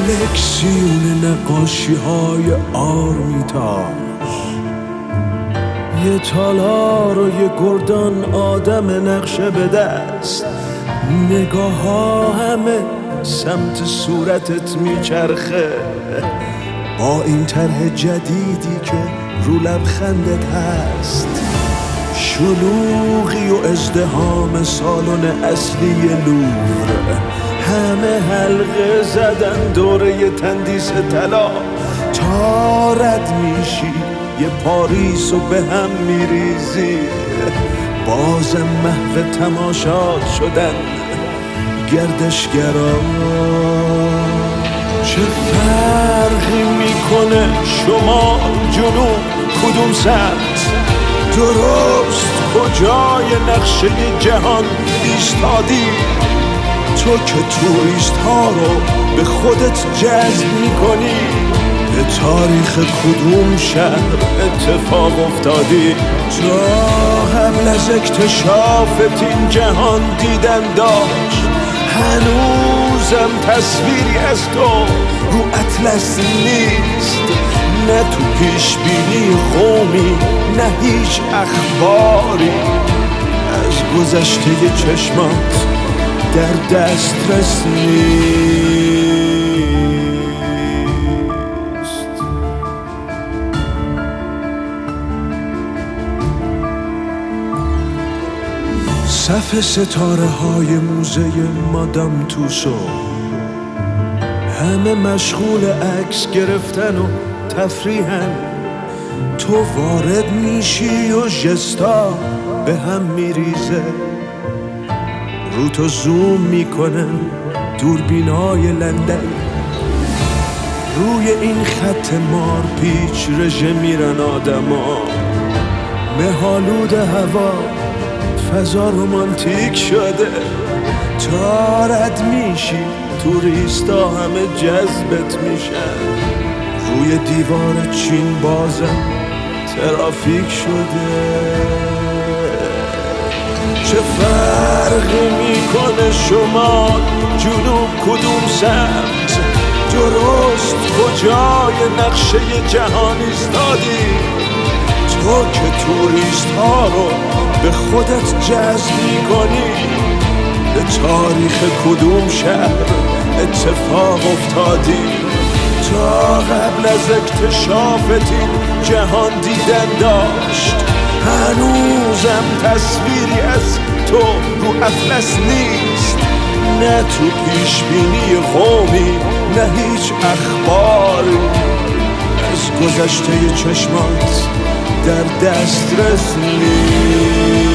کلکسیون نقاشی های آرمیتاژ، یه تالار و یه گردان آدم نقشه به دست، نگاه ها همه سمت صورتت میچرخه با این طرح جدیدی که رو لبخندت هست. شلوغی و ازدحام سالن اصلی لوور، همه حلقه زدن دوره تندیس طلا. تا رد میشی یه پاریس و به هم میریزی، بازم محو تماشات شدن گردشگرا. چه فرقی میکنه شمال جنوب کدوم سمت؟ درست کجای نقشه جهان ایستادی؟ تو که توریست ها رو به خودت جذب میکنی، به تاریخ کدوم شهر اتفاق افتادی؟ تا قبل از اکتشافت این جهان دیدن داشت، هنوزم تصویری از تو رو اطلس نیست. نه تو پیش بینی قومی، نه هیچ اخباری از گذشته چشمات در دسترس نیست. صف ستاره های موزه مادام توسو، همه مشغول عکس گرفتن و تفریحن. تو وارد میشی و ژستا به هم میریزه، رو تو زوم میکنن دوربینای لندن. روی این خط مار پیچ رژه میرن آدما، مه‌آلود هوا فضا رومانتیک شده. تا رد میشی توریستا همه جذبت میشن، روی دیوار چین بازم ترافیک شده. چه فرقی میکنه شمال جنوب کدوم سمت؟ درست کجای نقشه جهان ایستادی؟ تو که توریست ها رو به خودت جذب میکنی، به تاریخ کدوم شهر اتفاق افتادی؟ تا قبل از اکتشافت این جهان دیدن داشت، هنوزم تصویری از تو رو اطلس نیست. نه تو پیش بینی قومی، نه هیچ اخباری از گذشته چشمات در دسترس نیست.